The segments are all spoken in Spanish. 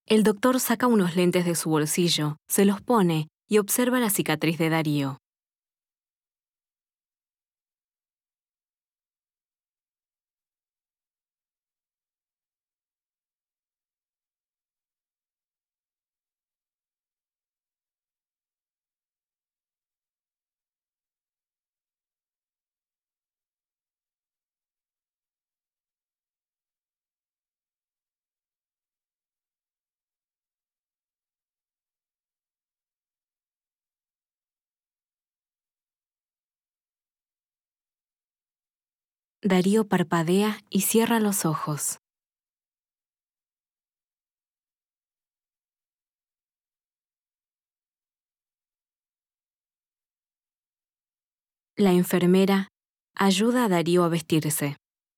El doctor saca unos lentes de su bolsillo, se los pone y observa la cicatriz de Darío. Darío parpadea y cierra los ojos. La enfermera ayuda a Darío a vestirse.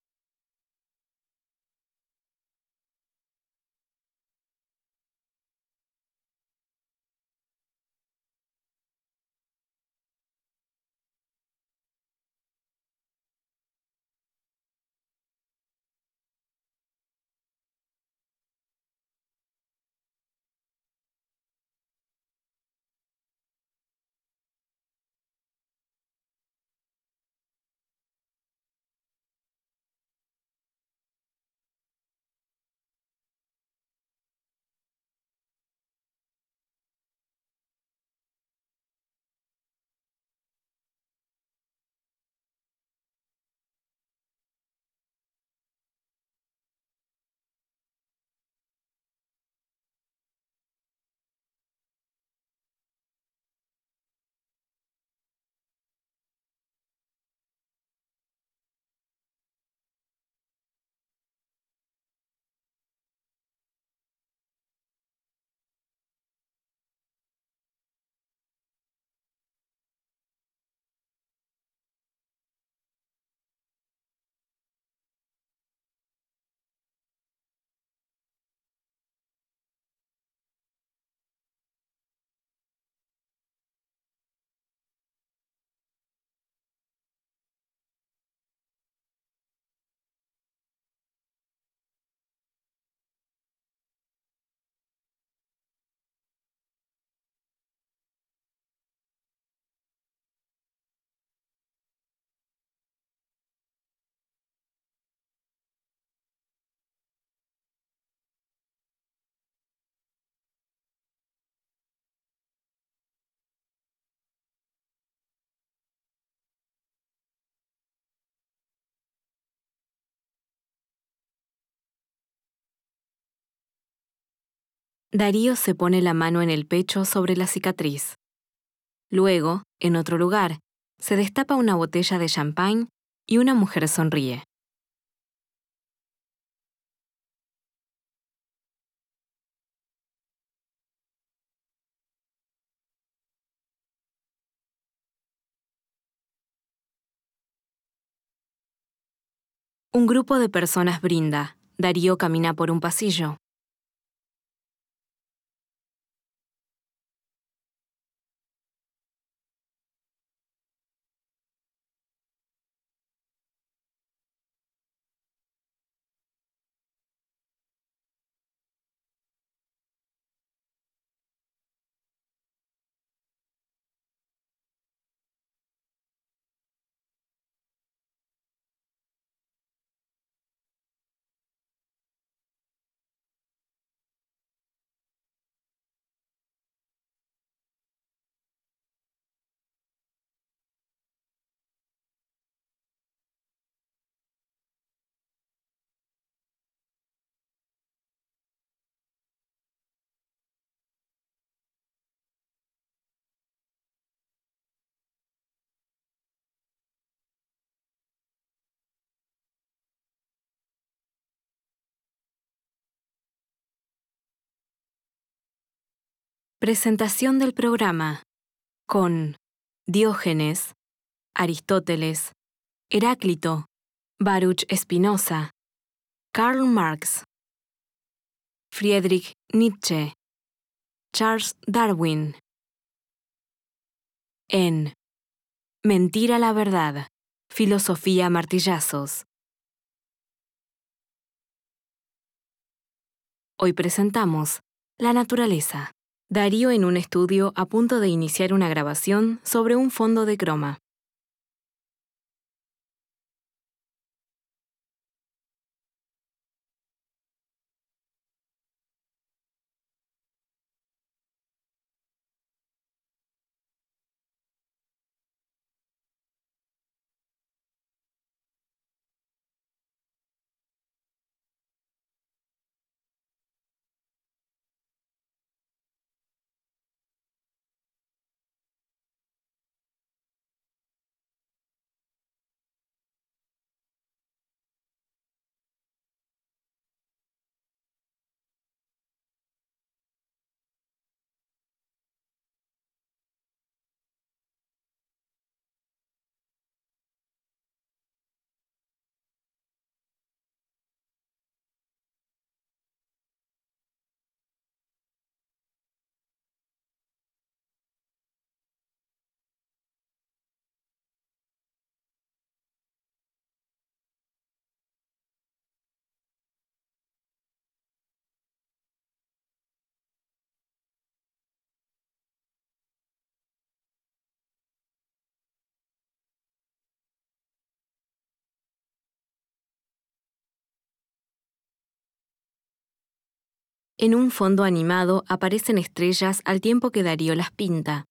Darío se pone la mano en el pecho sobre la cicatriz. Luego, en otro lugar, se destapa una botella de champán y una mujer sonríe. Un grupo de personas brinda. Darío camina por un pasillo. Presentación del programa con Diógenes, Aristóteles, Heráclito, Baruch Spinoza, Karl Marx, Friedrich Nietzsche, Charles Darwin. En Mentira la verdad, filosofía a martillazos. Hoy presentamos La naturaleza. Darío en un estudio a punto de iniciar una grabación sobre un fondo de croma. En un fondo animado aparecen estrellas al tiempo que Darío las pinta.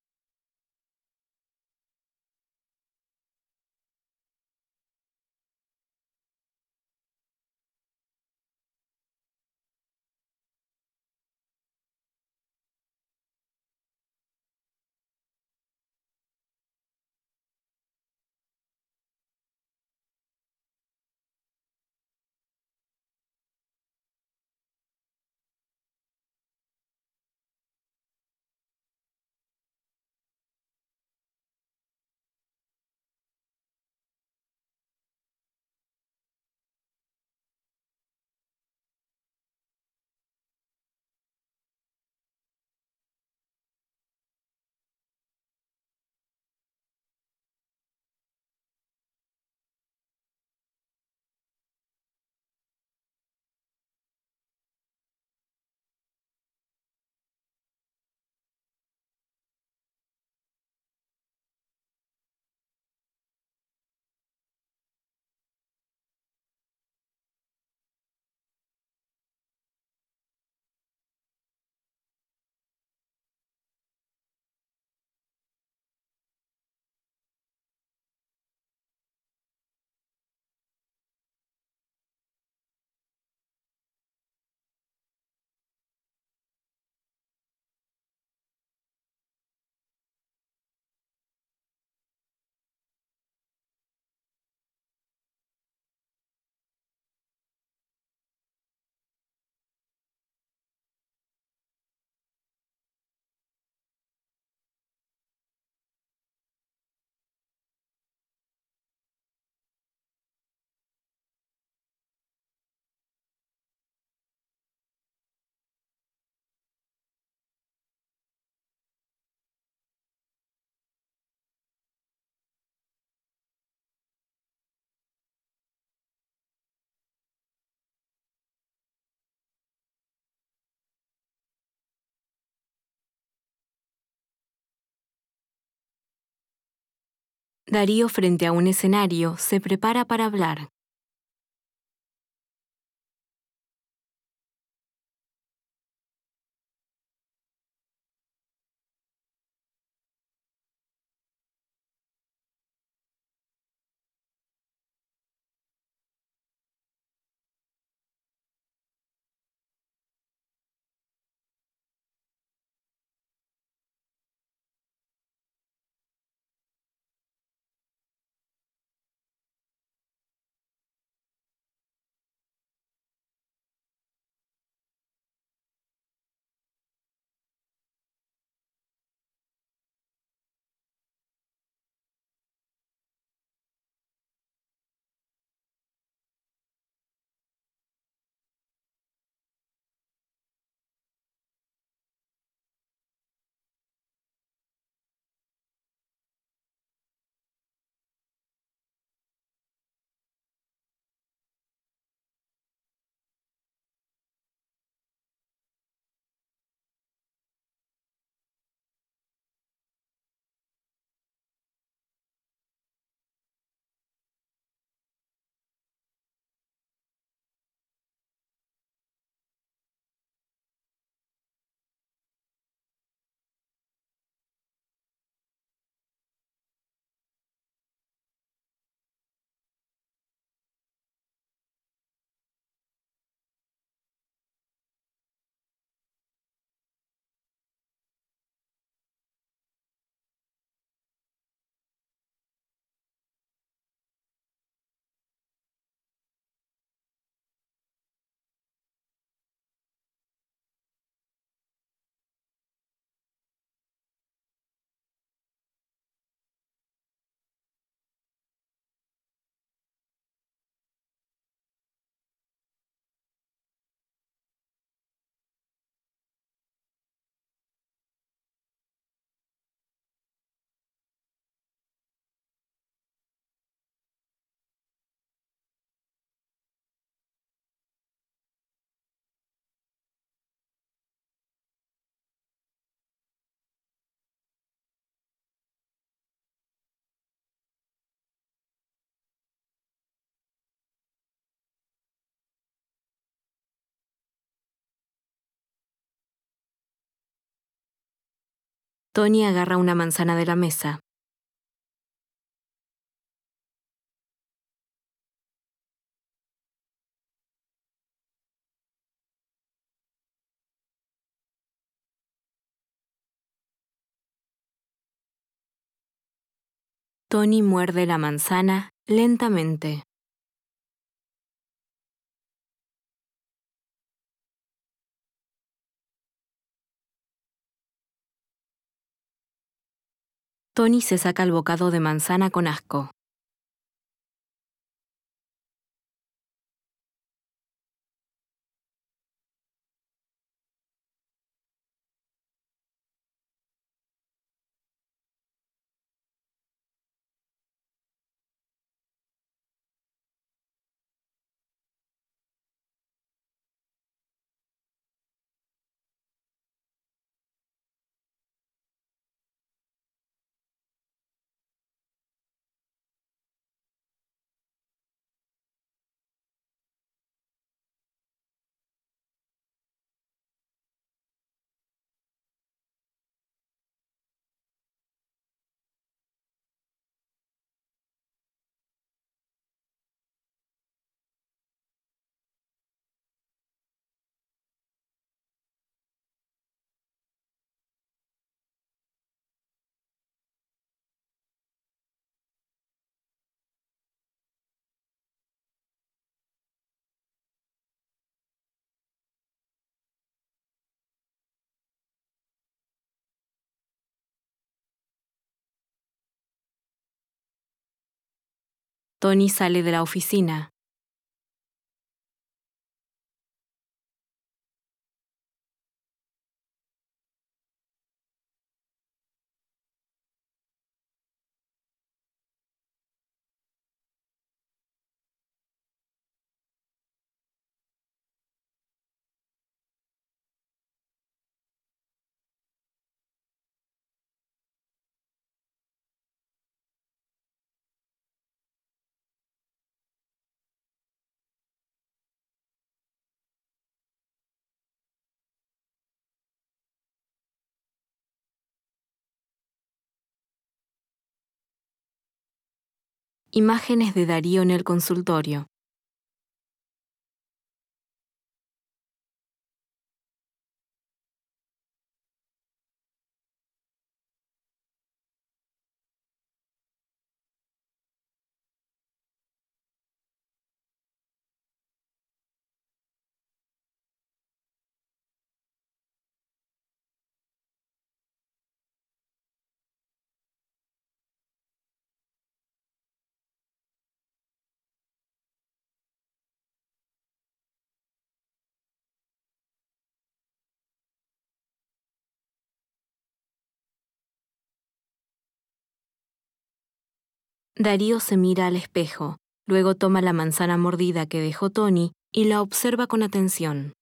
Darío, frente a un escenario, se prepara para hablar. Tony agarra una manzana de la mesa. Tony muerde la manzana lentamente. Tony se saca el bocado de manzana con asco. Tony sale de la oficina. Imágenes de Darío en el consultorio. Darío se mira al espejo, luego toma la manzana mordida que dejó Tony y la observa con atención.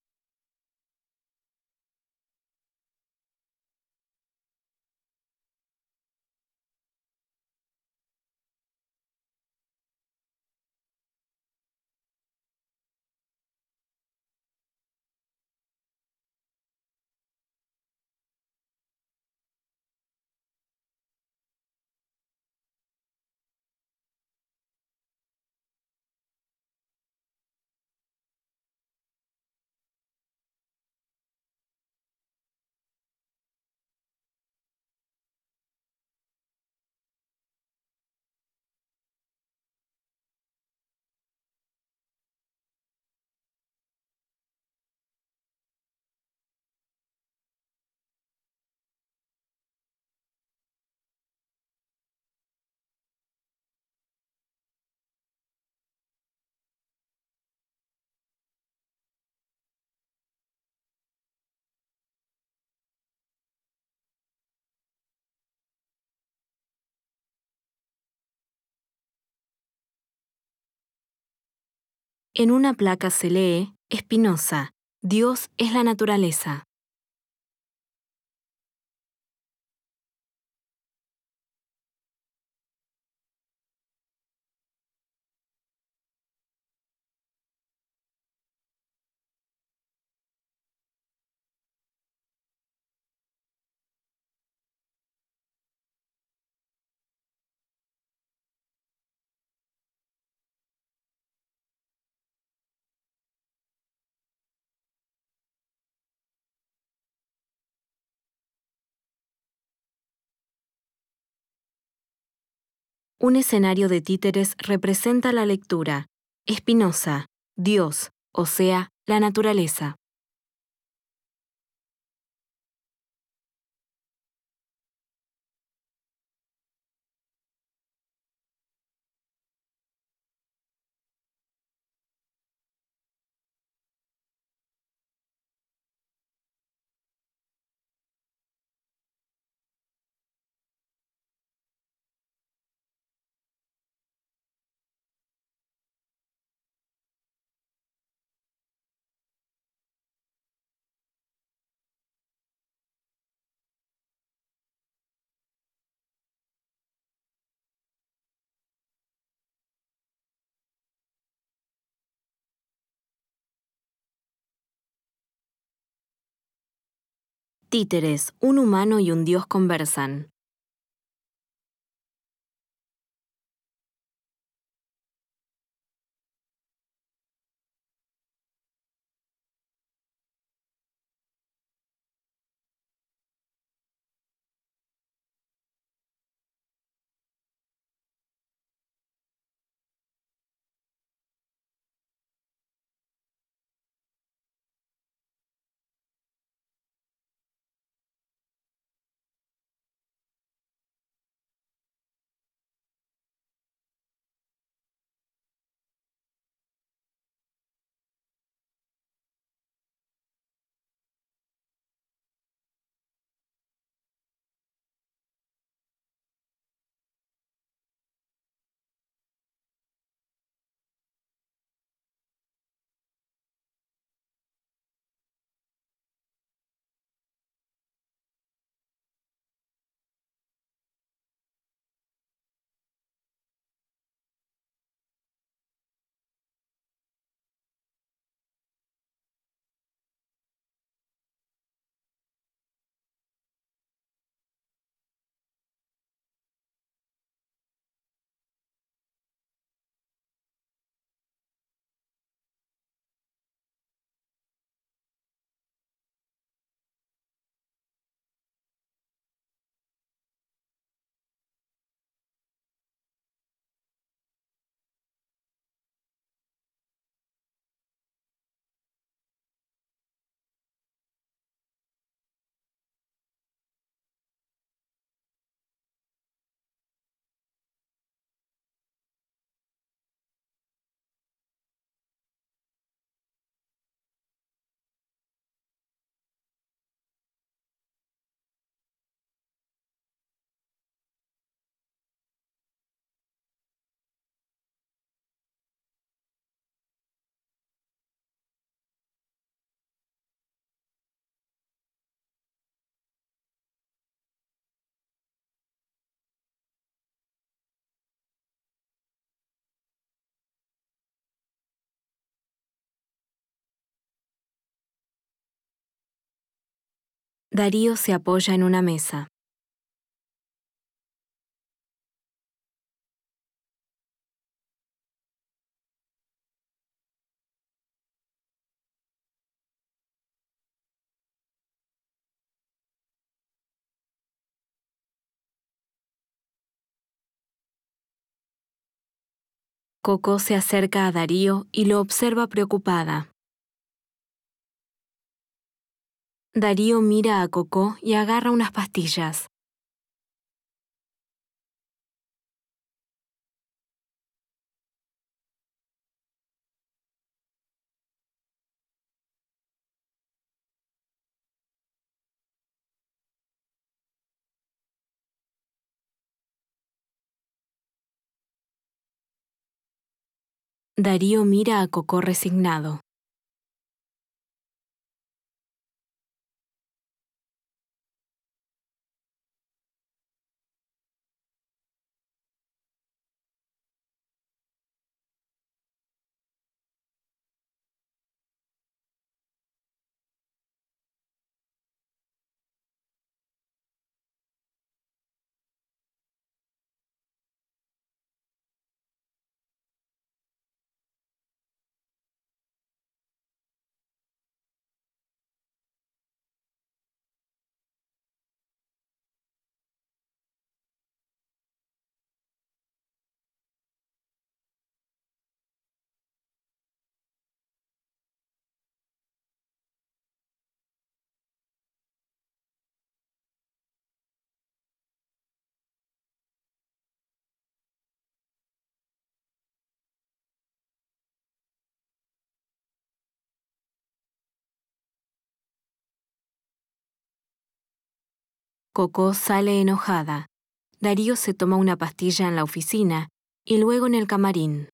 En una placa se lee, Spinoza, Dios es la naturaleza. Un escenario de títeres representa la lectura. Spinoza, Dios, o sea, la naturaleza. Títeres, un humano y un dios conversan. Darío se apoya en una mesa. Coco se acerca a Darío y lo observa preocupada. Darío mira a Coco y agarra unas pastillas. Darío mira a Coco resignado. Coco sale enojada. Darío se toma una pastilla en la oficina y luego en el camarín.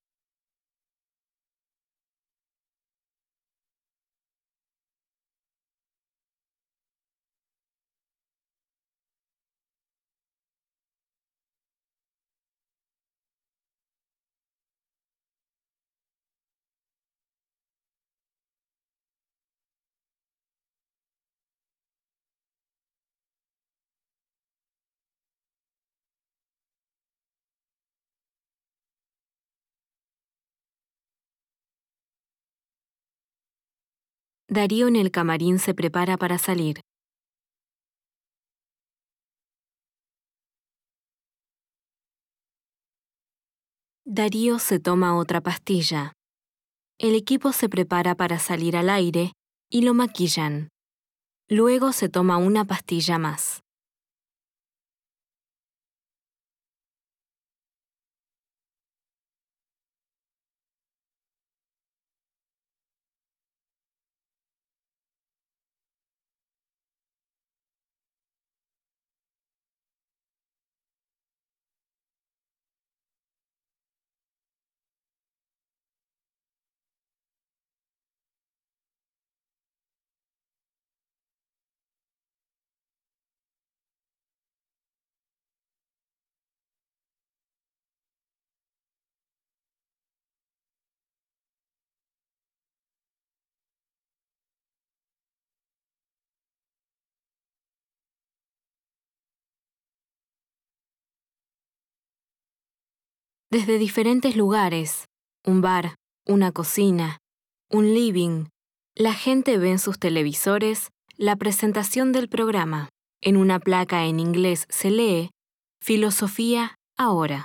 Darío en el camarín se prepara para salir. Darío se toma otra pastilla. El equipo se prepara para salir al aire y lo maquillan. Luego se toma una pastilla más. Desde diferentes lugares, un bar, una cocina, un living, la gente ve en sus televisores la presentación del programa. En una placa en inglés se lee Filosofía ahora.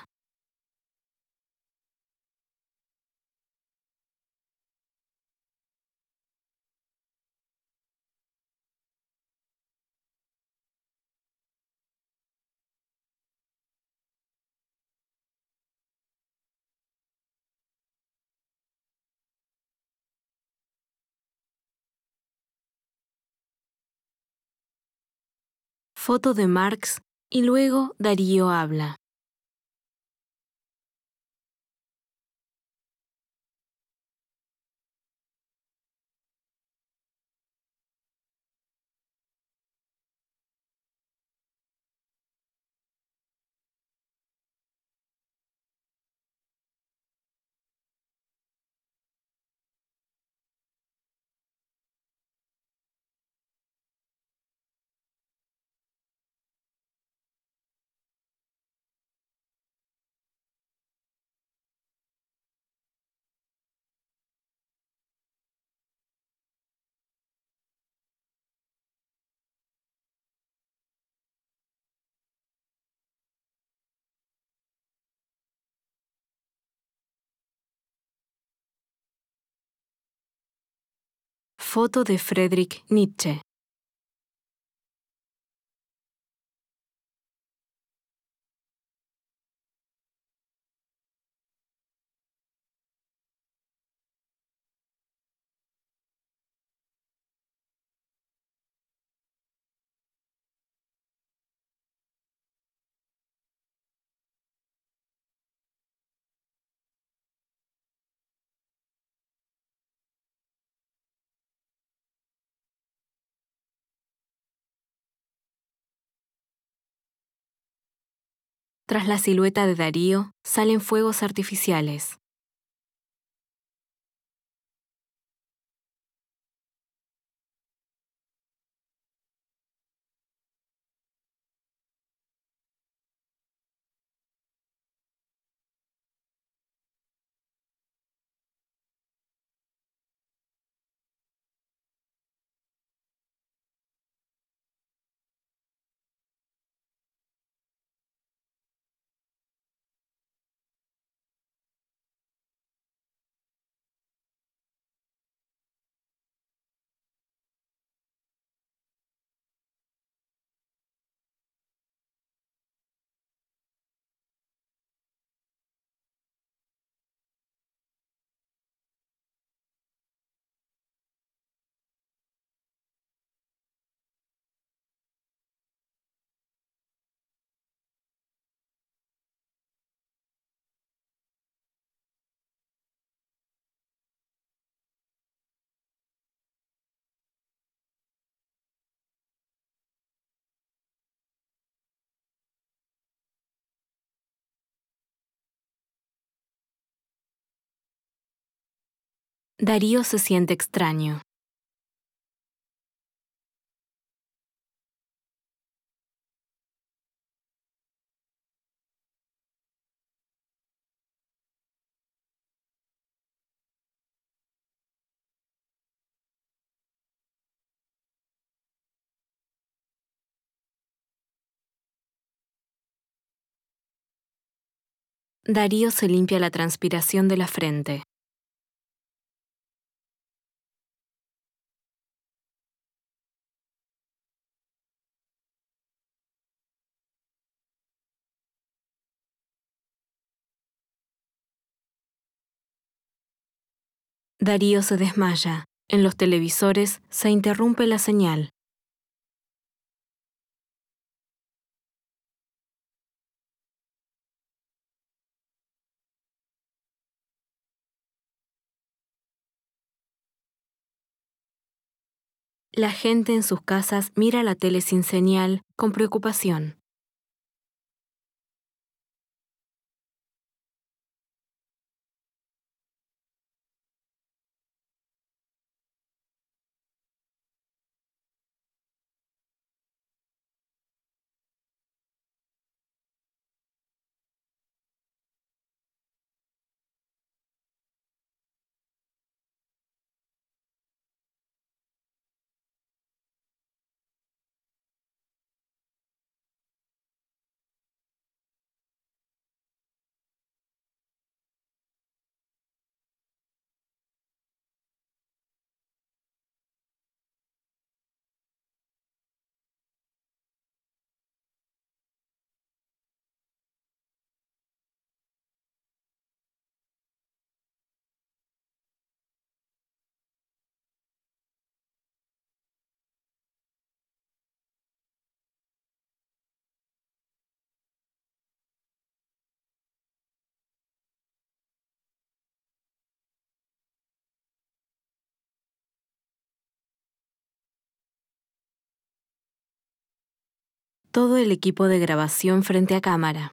Foto de Marx y luego Darío habla. Foto de Friedrich Nietzsche. Tras la silueta de Darío salen fuegos artificiales. Darío se siente extraño. Darío se limpia la transpiración de la frente. Darío se desmaya. En los televisores se interrumpe la señal. La gente en sus casas mira la tele sin señal, con preocupación. Todo el equipo de grabación frente a cámara.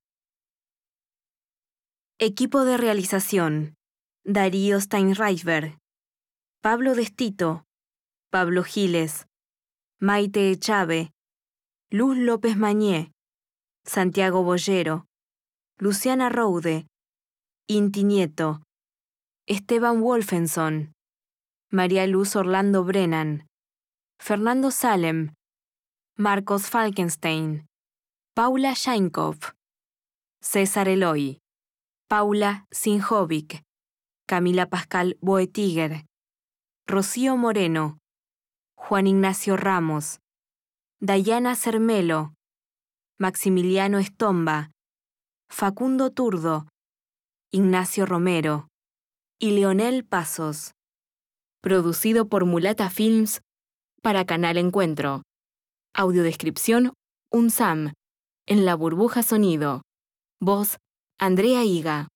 Equipo de realización: Darío Steinreitberg, Pablo Destito, Pablo Giles, Maite Echave, Luz López Mañé, Santiago Boyero, Luciana Roude, Inti Nieto, Esteban Wolfenson, María Luz Orlando Brennan, Fernando Salem, Marcos Falkenstein, Paula Scheinkopf, César Eloy, Paula Sinjovic, Camila Pascal Boetiger, Rocío Moreno, Juan Ignacio Ramos, Dayana Cermelo, Maximiliano Estomba, Facundo Turdo, Ignacio Romero y Leonel Pasos. Producido por Mulata Films para Canal Encuentro. Audiodescripción UNSAM. En la burbuja sonido. Voz: Andrea Higa.